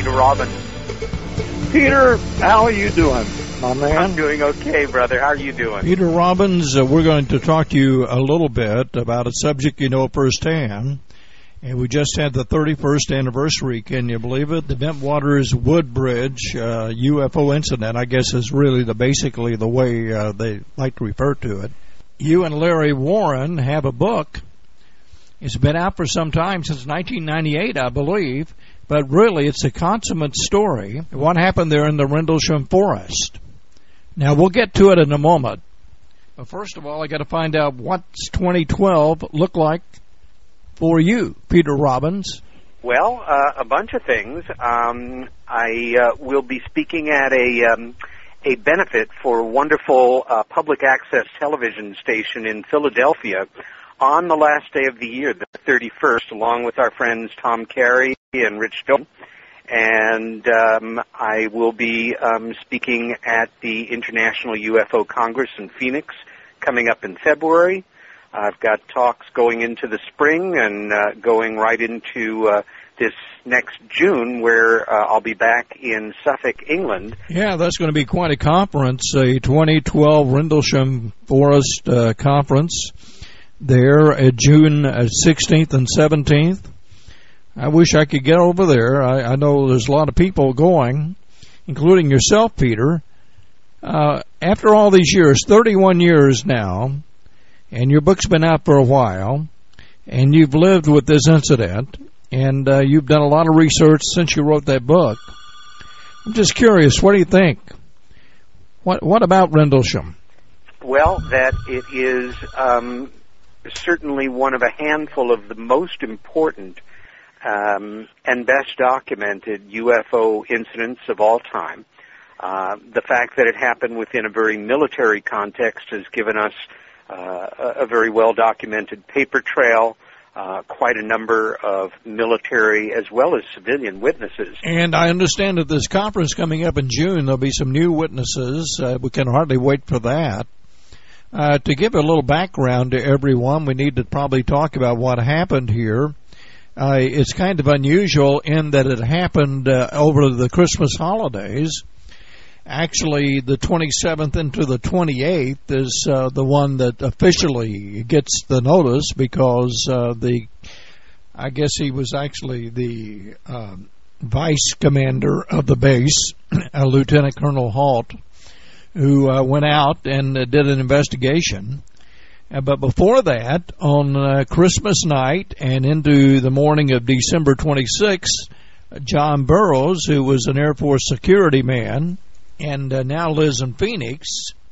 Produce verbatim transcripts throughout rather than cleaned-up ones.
Peter Robbins. Peter, how are you doing, my man? I'm doing okay, brother. How are you doing? Peter Robbins, uh, we're going to talk to you a little bit about a subject you know firsthand. And we just had the thirty-first anniversary, can you believe it? The Bentwaters Woodbridge uh, U F O incident, I guess, is really the basically the way uh, they like to refer to it. You and Larry Warren have a book. It's been out for some time, since nineteen ninety-eight, I believe. But really, it's a consummate story. What happened there in the Rendlesham Forest? Now, we'll get to it in a moment. But first of all, I got to find out what's twenty twelve look like for you, Peter Robbins. Well, uh, a bunch of things. Um, I uh, will be speaking at a um, a benefit for a wonderful uh, public access television station in Philadelphia on the last day of the year, the thirty-first, along with our friends Tom Carey and Rich Stone. And um, I will be um, speaking at the International U F O Congress in Phoenix coming up in February. I've got talks going into the spring and uh, going right into uh, this next June, where uh, I'll be back in Suffolk, England. Yeah, that's going to be quite a conference, a twenty twelve Rendlesham Forest uh, conference there at June sixteenth and seventeenth. I wish I could get over there. I, I know there's a lot of people going, including yourself, Peter. Uh, after all these years, thirty-one years now, and your book's been out for a while, and you've lived with this incident, and uh, you've done a lot of research since you wrote that book. I'm just curious, what do you think? What what about Rendlesham? Well, that it is um, certainly one of a handful of the most important um, and best documented U F O incidents of all time. Uh, the fact that it happened within a very military context has given us Uh, a very well-documented paper trail, uh, quite a number of military as well as civilian witnesses. And I understand at this conference coming up in June, there'll be some new witnesses. Uh, we can hardly wait for that. Uh, to give a little background to everyone, we need to probably talk about what happened here. Uh, it's kind of unusual in that it happened uh, over the Christmas holidays. Actually, the twenty-seventh into the twenty-eighth is uh, the one that officially gets the notice because uh, the, I guess he was actually the uh, vice commander of the base, uh, Lieutenant Colonel Halt, who uh, went out and uh, did an investigation. Uh, but before that, on uh, Christmas night and into the morning of December twenty-sixth, John Burroughs, who was an Air Force security man, and uh, now lives in Phoenix,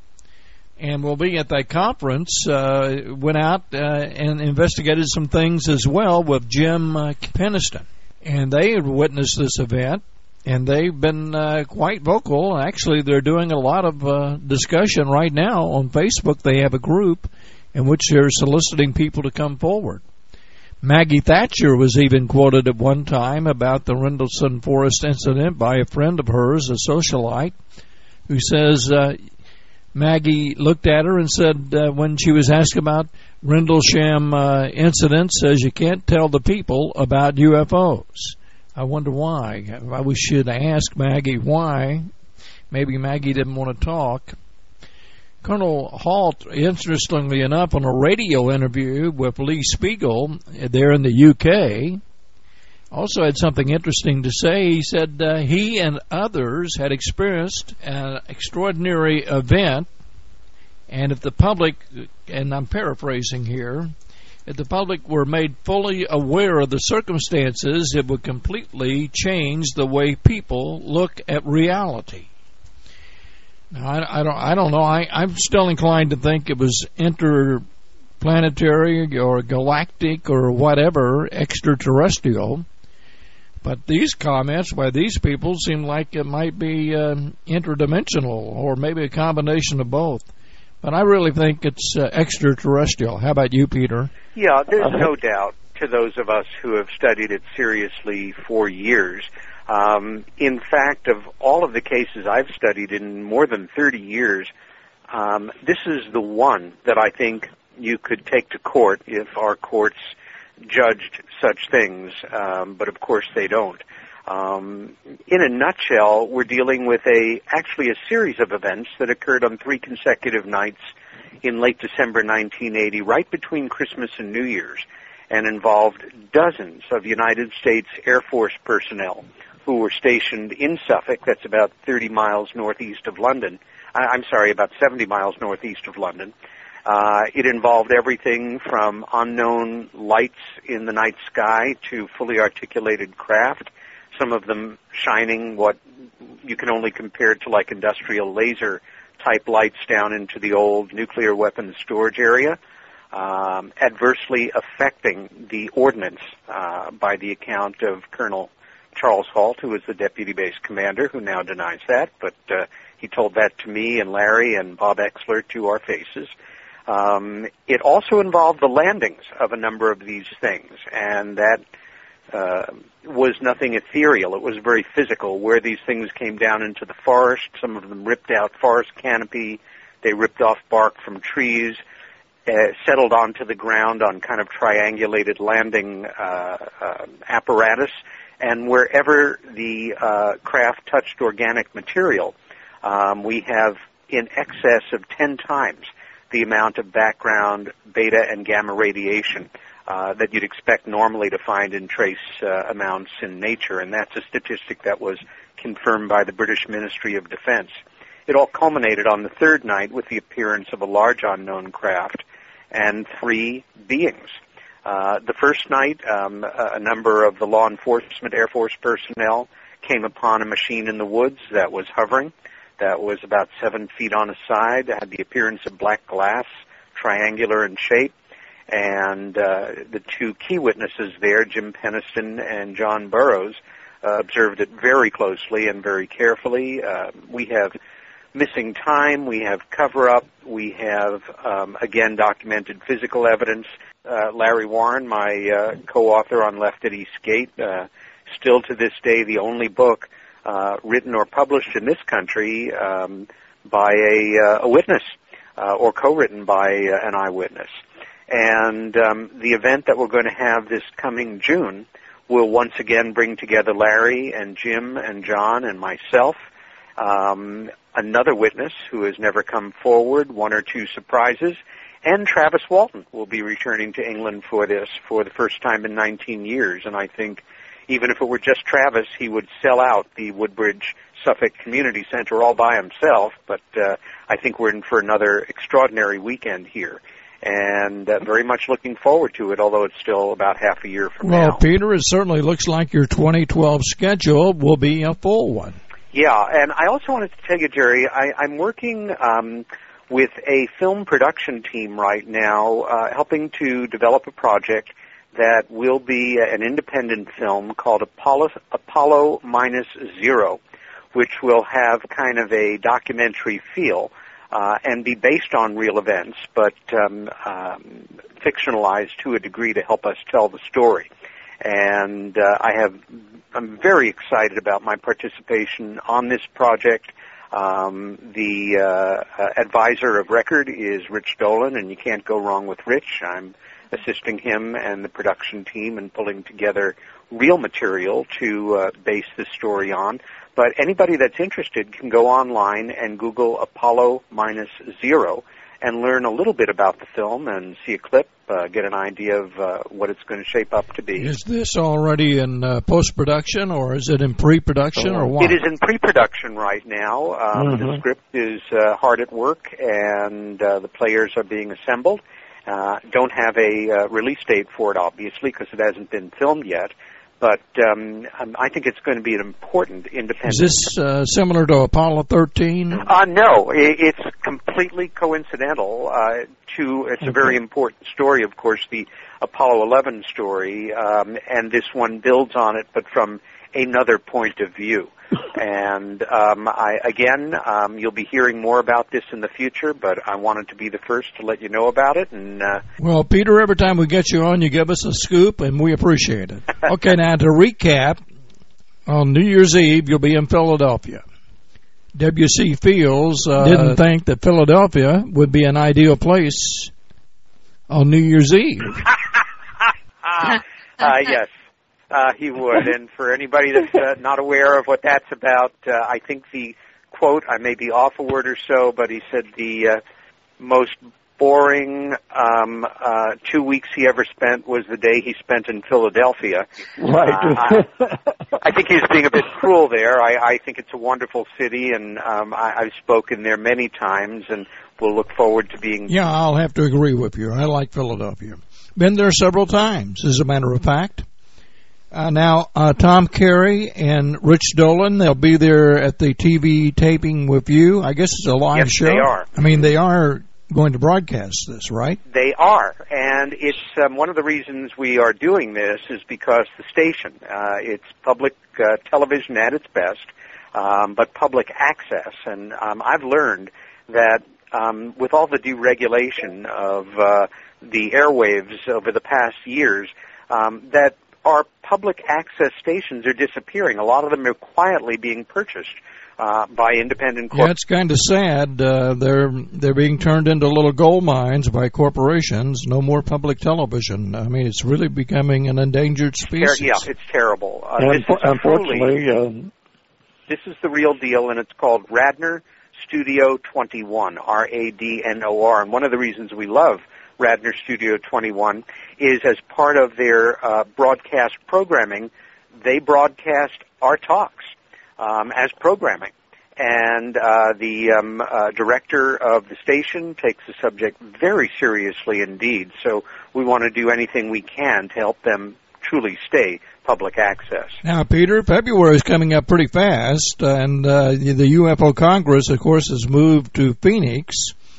and will be at that conference, uh, went out uh, and investigated some things as well with Jim uh, Penniston. And they had witnessed this event, and they've been uh, quite vocal. Actually, they're doing a lot of uh, discussion right now on Facebook. They have a group in which they're soliciting people to come forward. Maggie Thatcher was even quoted at one time about the Rendlesham Forest incident by a friend of hers, a socialite, who says uh, Maggie looked at her and said uh, when she was asked about Rendlesham uh, incident, says you can't tell the people about U F Os. I wonder why. We should ask Maggie why. Maybe Maggie didn't want to talk. Colonel Halt, interestingly enough, on a radio interview with Lee Spiegel there in the U K, also had something interesting to say. He said uh, he and others had experienced an extraordinary event, and if the public, and I'm paraphrasing here, if the public were made fully aware of the circumstances, it would completely change the way people look at reality. Now, I, I don't. I don't know. I, I'm still inclined to think it was interplanetary or galactic or whatever, extraterrestrial. But these comments by these people seem like it might be uh, interdimensional or maybe a combination of both. But I really think it's uh, extraterrestrial. How about you, Peter? Yeah, there's no doubt to those of us who have studied it seriously for years. Um, in fact, of all of the cases I've studied in more than thirty years, um, this is the one that I think you could take to court if our courts judged such things, um, but of course they don't. Um, in a nutshell, we're dealing with a actually a series of events that occurred on three consecutive nights in late December nineteen eighty, right between Christmas and New Year's, and involved dozens of United States Air Force personnel who were stationed in Suffolk, that's about thirty miles northeast of London. I'm sorry, about seventy miles northeast of London. Uh, it involved everything from unknown lights in the night sky to fully articulated craft, some of them shining what you can only compare to like industrial laser type lights down into the old nuclear weapons storage area, um, adversely affecting the ordnance uh, by the account of Colonel Charles Halt, who was the deputy base commander, who now denies that, but uh, he told that to me and Larry and Bob Exler to our faces. Um, it also involved the landings of a number of these things, and that uh, was nothing ethereal. It was very physical, where these things came down into the forest. Some of them ripped out forest canopy. They ripped off bark from trees, uh, settled onto the ground on kind of triangulated landing uh, uh, apparatus, and wherever the uh, craft touched organic material, um, we have in excess of ten times the amount of background beta and gamma radiation uh, that you'd expect normally to find in trace uh, amounts in nature, and that's a statistic that was confirmed by the British Ministry of Defense. It all culminated on the third night with the appearance of a large unknown craft and three beings. Uh, the first night, um, a, a number of the law enforcement Air Force personnel came upon a machine in the woods that was hovering, that was about seven feet on a side, had the appearance of black glass, triangular in shape, and uh, the two key witnesses there, Jim Peniston and John Burroughs, uh, observed it very closely and very carefully. Uh, we have missing time, we have cover-up, we have, um, again, documented physical evidence. Uh, Larry Warren, my uh, co-author on Left at East Gate, uh, still to this day the only book Uh, written or published in this country um, by a, uh, a witness uh, or co-written by uh, an eyewitness. And um, the event that we're going to have this coming June will once again bring together Larry and Jim and John and myself, um, another witness who has never come forward, one or two surprises, and Travis Walton will be returning to England for this for the first time in nineteen years, and I think even if it were just Travis, he would sell out the Woodbridge Suffolk Community Center all by himself, but uh, I think we're in for another extraordinary weekend here, and uh, very much looking forward to it, although it's still about half a year from well, now. Well, Peter, it certainly looks like your twenty twelve schedule will be a full one. Yeah, and I also wanted to tell you, Jerry, I, I'm working um, with a film production team right now, uh, helping to develop a project that will be an independent film called Apollo, Apollo Minus Zero, which will have kind of a documentary feel uh, and be based on real events, but um, um, fictionalized to a degree to help us tell the story. And uh, I have, I'm very excited about my participation on this project. Um, the uh, uh, advisor of record is Rich Dolan, and you can't go wrong with Rich. I'm assisting him and the production team in pulling together real material to uh, base this story on. But anybody that's interested can go online and Google Apollo Minus Zero and learn a little bit about the film and see a clip, uh, get an idea of uh, what it's going to shape up to be. Is this already in uh, post-production, or is it in pre-production, or what? It is in pre-production right now. Um, mm-hmm. The script is uh, hard at work, and uh, the players are being assembled. Uh, don't have a uh, release date for it, obviously, because it hasn't been filmed yet. But um, I think it's going to be an important independent... Is this uh, similar to Apollo thirteen? Uh, no, it's completely coincidental. Uh, to It's okay. A very important story, of course, the Apollo eleven story, um, and this one builds on it, but from another point of view. And um, I, again, um, you'll be hearing more about this in the future, but I wanted to be the first to let you know about it. And uh, well, Peter, every time we get you on, you give us a scoop, and we appreciate it. Okay, now to recap, on New Year's Eve, you'll be in Philadelphia. W C Fields uh, didn't think that Philadelphia would be an ideal place on New Year's Eve. uh, yes. Uh, he would. And for anybody that's uh, not aware of what that's about, uh, I think the quote, I may be off a word or so, but he said the uh, most boring um, uh, two weeks he ever spent was the day he spent in Philadelphia. Right. Uh, I, I think he was being a bit cruel there. I, I think it's a wonderful city, and um, I, I've spoken there many times, and we'll look forward to being... Yeah, I'll have to agree with you. I like Philadelphia. Been there several times, as a matter of fact. Uh, now, uh, Tom Carey and Rich Dolan, they'll be there at the T V taping with you. I guess it's a live yes, show. They are. I mean, they are going to broadcast this, right? They are, and it's um, one of the reasons we are doing this is because the station, uh, it's public uh, television at its best, um, but public access, and um, I've learned that um, with all the deregulation of uh, the airwaves over the past years, um, that our public access stations are disappearing. A lot of them are quietly being purchased uh, by independent corporations. Yeah, it's kind of sad. Uh, they're they're being turned into little gold mines by corporations. No more public television. I mean, it's really becoming an endangered species. Ter- yeah, it's terrible. Uh, and this is unfortunately, truly, uh, this is the real deal, and it's called Radnor Studio twenty-one, R A D N O R. And one of the reasons we love Radnor Studio twenty-one is as part of their uh, broadcast programming, they broadcast our talks um, as programming. And uh, the um, uh, director of the station takes the subject very seriously indeed. So we want to do anything we can to help them truly stay public access. Now, Peter, February is coming up pretty fast, and uh, the U F O Congress, of course, has moved to Phoenix,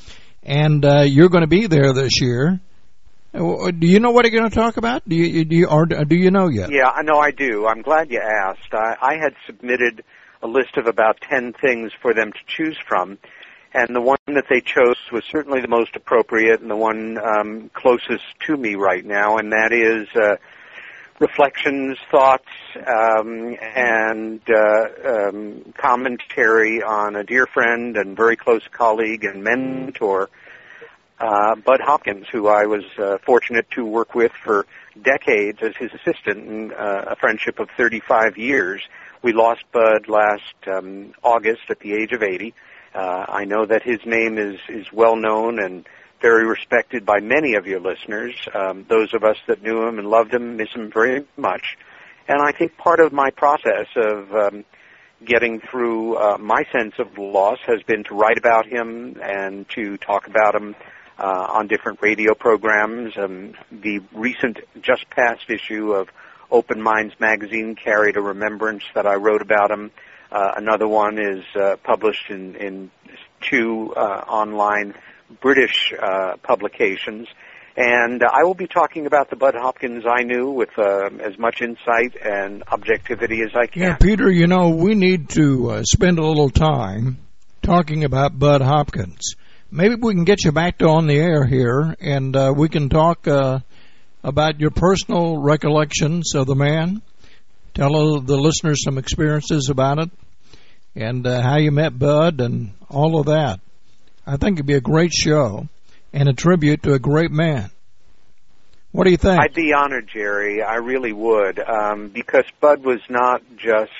and uh, you're going to be there this year. Do you know what you're going to talk about? Do you, do you, or do you know yet? Yeah, I know I do. I'm glad you asked. I, I had submitted a list of about ten things for them to choose from, and the one that they chose was certainly the most appropriate and the one um, closest to me right now, and that is uh, reflections, thoughts, um, and uh, um, commentary on a dear friend and very close colleague and mentor, uh, Bud Hopkins, who I was uh, fortunate to work with for decades as his assistant, and uh, a friendship of thirty-five years. We lost Bud last um, August at the age of eighty. Uh, I know that his name is, is well known and very respected by many of your listeners. Um, those of us that knew him and loved him miss him very much. And I think part of my process of um, getting through uh, my sense of loss has been to write about him and to talk about him uh, on different radio programs. Um, the recent just passed issue of Open Minds magazine carried a remembrance that I wrote about him. Uh, another one is uh, published in, in two uh, online British uh, publications. And uh, I will be talking about the Bud Hopkins I knew with uh, as much insight and objectivity as I can. Yeah, Peter, you know, we need to uh, spend a little time talking about Bud Hopkins. Maybe we can get you back to on the air here, and uh, we can talk uh, about your personal recollections of the man. Tell the listeners some experiences about it, and uh, how you met Bud and all of that. I think it'd be a great show and a tribute to a great man. What do you think? I'd be honored, Jerry. I really would, um, because Bud was not just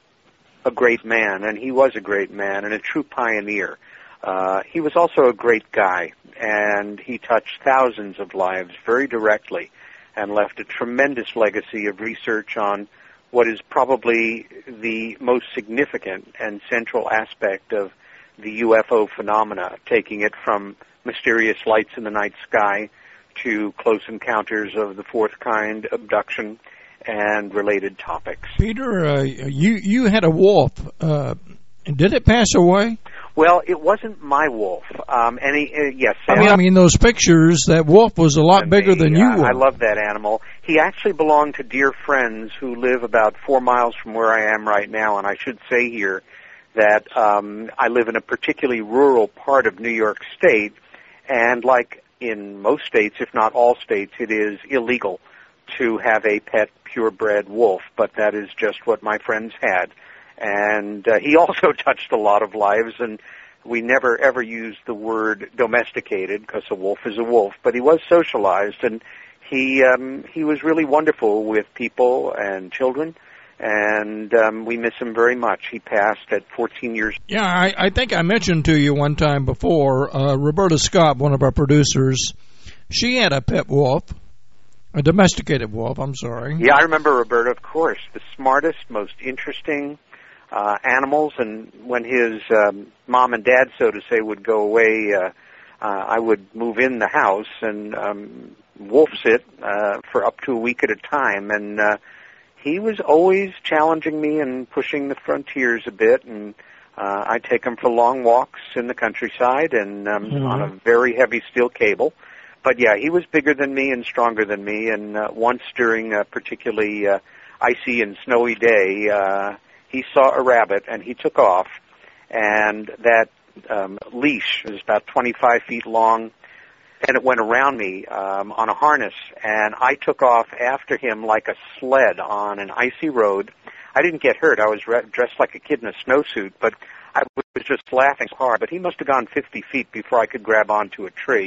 a great man, and he was a great man and a true pioneer. Uh, he was also a great guy, and he touched thousands of lives very directly and left a tremendous legacy of research on what is probably the most significant and central aspect of the U F O phenomena, taking it from mysterious lights in the night sky to close encounters of the fourth kind, abduction, and related topics. Peter, uh, you you had a wolf. Uh, did it pass away? Well, it wasn't my wolf. Um, and he, uh, yes, I mean, I mean, those pictures, that wolf was a lot bigger than you uh, were. I love that animal. He actually belonged to dear friends who live about four miles from where I am right now, and I should say here that um, I live in a particularly rural part of New York State, and like in most states, if not all states, it is illegal to have a pet purebred wolf, but that is just what my friends had. And uh, he also touched a lot of lives, and we never ever used the word domesticated because a wolf is a wolf, but he was socialized, and he um, he was really wonderful with people and children, and um, we miss him very much. He passed at fourteen years. Yeah, I, I think I mentioned to you one time before, uh, Roberta Scott, one of our producers, she had a pet wolf, a domesticated wolf, I'm sorry. Yeah, I remember Roberta, of course, the smartest, most interesting uh, animals, and when his um, mom and dad, so to say, would go away, uh, uh, I would move in the house and um, wolf sit uh, for up to a week at a time, and uh, he was always challenging me and pushing the frontiers a bit, and uh, I'd take him for long walks in the countryside and um, mm-hmm. on a very heavy steel cable. But yeah, he was bigger than me and stronger than me, and uh, once during a particularly uh, icy and snowy day, uh, he saw a rabbit and he took off, and that um, leash was about twenty-five feet long, and it went around me um, on a harness, and I took off after him like a sled on an icy road. I didn't get hurt. I was re- dressed like a kid in a snowsuit, but I was just laughing hard. But he must have gone fifty feet before I could grab onto a tree.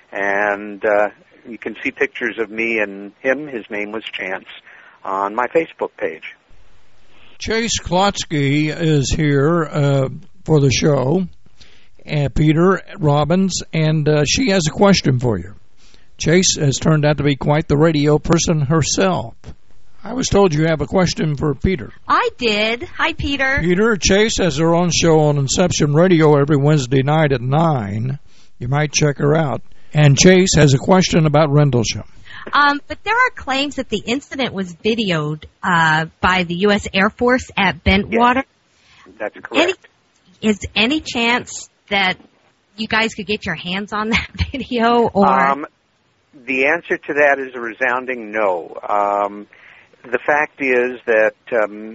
And uh, you can see pictures of me and him. His name was Chance on my Facebook page. Chase Klotsky is here uh, for the show. Uh, Peter Robbins, and uh, she has a question for you. Chase has turned out to be quite the radio person herself. I was told you have a question for Peter. I did. Hi, Peter. Peter, Chase has her own show on Inception Radio every Wednesday night at nine. You might check her out. And Chase has a question about Rendlesham. Um, but there are claims that the incident was videoed uh, by the U S Air Force at Bentwater. Yes, that's correct. Any, is any chance that you guys could get your hands on that video? Or um, the answer to that is a resounding no. Um, the fact is that um,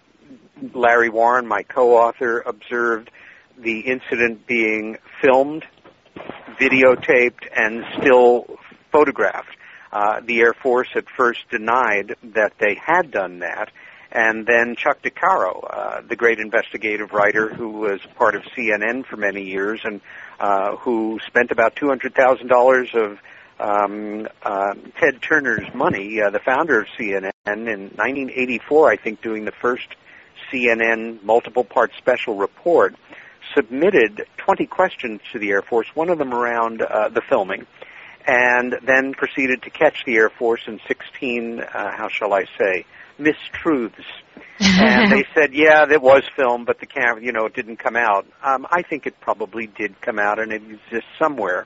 Larry Warren, my co-author, observed the incident being filmed, videotaped, and still photographed. Uh, the Air Force at first denied that they had done that, and then Chuck DeCaro, uh, the great investigative writer who was part of C N N for many years and uh, who spent about two hundred thousand dollars of um, uh, Ted Turner's money, uh, the founder of C N N, in nineteen eighty-four, I think, doing the first C N N multiple-part special report, submitted twenty questions to the Air Force, one of them around uh, the filming, and then proceeded to catch the Air Force in sixteen, uh, how shall I say, mistruths. And they said, yeah, it was filmed, but the camera, you know, it didn't come out. Um, I think it probably did come out, and it exists somewhere.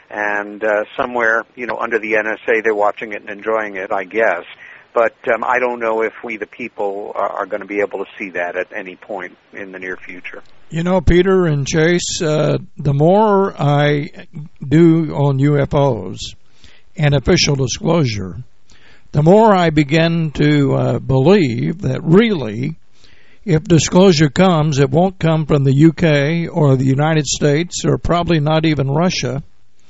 And uh, somewhere, you know, under the N S A, they're watching it and enjoying it, I guess. But um, I don't know if we, the people, are, are going to be able to see that at any point in the near future. You know, Peter and Chase, uh, the more I do on U F Os and official disclosure, the more I begin to uh, believe that really, if disclosure comes, it won't come from the U K or the United States or probably not even Russia,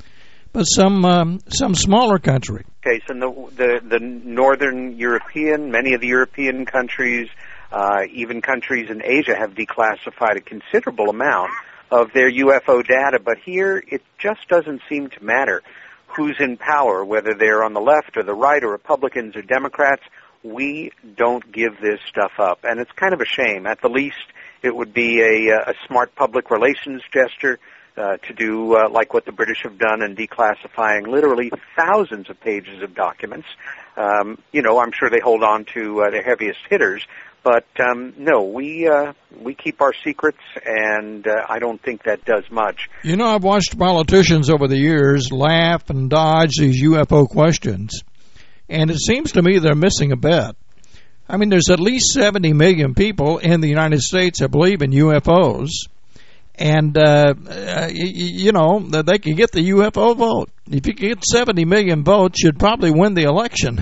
but some um, some smaller country. Okay, so the, the, the northern European, many of the European countries, uh, even countries in Asia have declassified a considerable amount of their U F O data, but here it just doesn't seem to matter who's in power, whether they're on the left or the right or Republicans or Democrats. We don't give this stuff up, and it's kind of a shame. At the least, it would be a, a smart public relations gesture uh, to do uh, like what the British have done in declassifying literally thousands of pages of documents. Um, you know, I'm sure they hold on to uh, their heaviest hitters, but um, no, we uh, we keep our secrets, and uh, I don't think that does much. You know, I've watched politicians over the years laugh and dodge these U F O questions, and it seems to me they're missing a bet. I mean, there's at least seventy million people in the United States that believe in U F Os, and, uh, uh, you, you know, they can get the U F O vote. If you get seventy million votes, you'd probably win the election.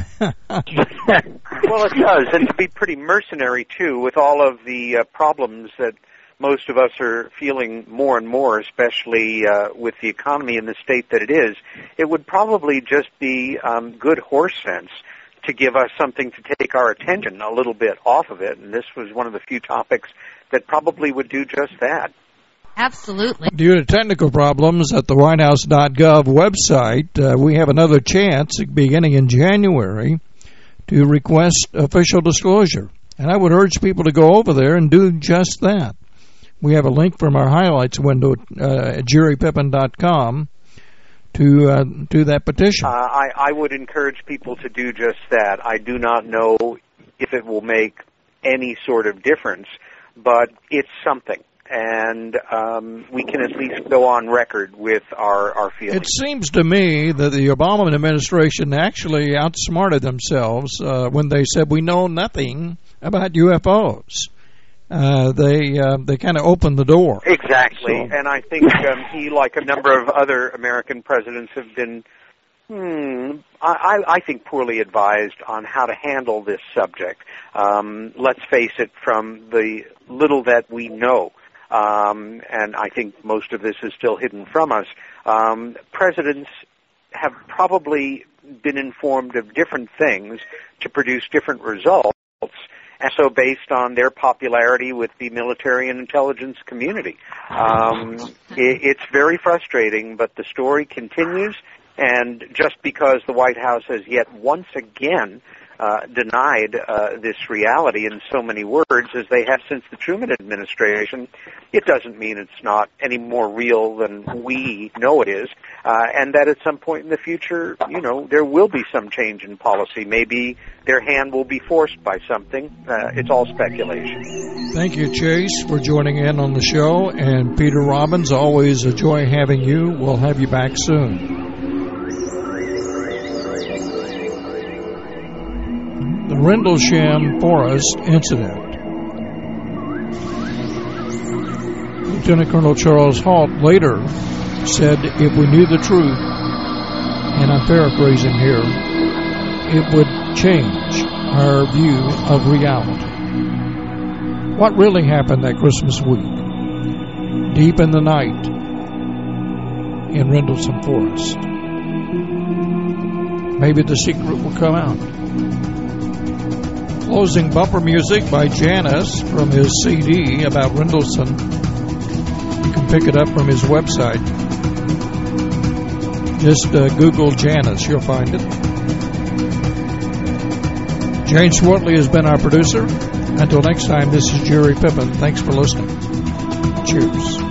Well, it does, and to be pretty mercenary, too, with all of the uh, problems that most of us are feeling more and more, especially uh, with the economy in the state that it is, it would probably just be um, good horse sense to give us something to take our attention a little bit off of it, and this was one of the few topics that probably would do just that. Absolutely. Due to technical problems at the white house dot gov website, uh, we have another chance beginning in January to request official disclosure. And I would urge people to go over there and do just that. We have a link from our highlights window uh, at jerry pippin dot com to uh, to that petition. Uh, I, I would encourage people to do just that. I do not know if it will make any sort of difference, but it's something. And um, we can at least go on record with our, our feelings. It seems to me that the Obama administration actually outsmarted themselves uh, when they said we know nothing about U F Os. Uh, they uh, they kind of opened the door. Exactly, So. and I think um, he, like a number of other American presidents, have been, hmm, I, I think, poorly advised on how to handle this subject. Um, let's face it, from the little that we know, um, and I think most of this is still hidden from us, um, presidents have probably been informed of different things to produce different results. And so based on their popularity with the military and intelligence community. Um, it, it's very frustrating, but the story continues, and just because the White House has yet once again uh, denied uh, this reality in so many words as they have since the Truman administration, it doesn't mean it's not any more real than we know it is, uh, and that at some point in the future, you know, there will be some change in policy. Maybe their hand will be forced by something. Uh, it's all speculation. Thank you, Chase, for joining in on the show. And Peter Robbins, always a joy having you. We'll have you back soon. The Rendlesham Forest Incident. Lieutenant Colonel Charles Halt later said if we knew the truth, and I'm paraphrasing here, it would change our view of reality. What really happened that Christmas week, deep in the night in Rendlesham Forest? Maybe the secret will come out. Closing bumper music by Janis from his C D about Rendlesham. You can pick it up from his website. Just uh, Google Janis, you'll find it. Jane Swartley has been our producer. Until next time, this is Jerry Pippin. Thanks for listening. Cheers.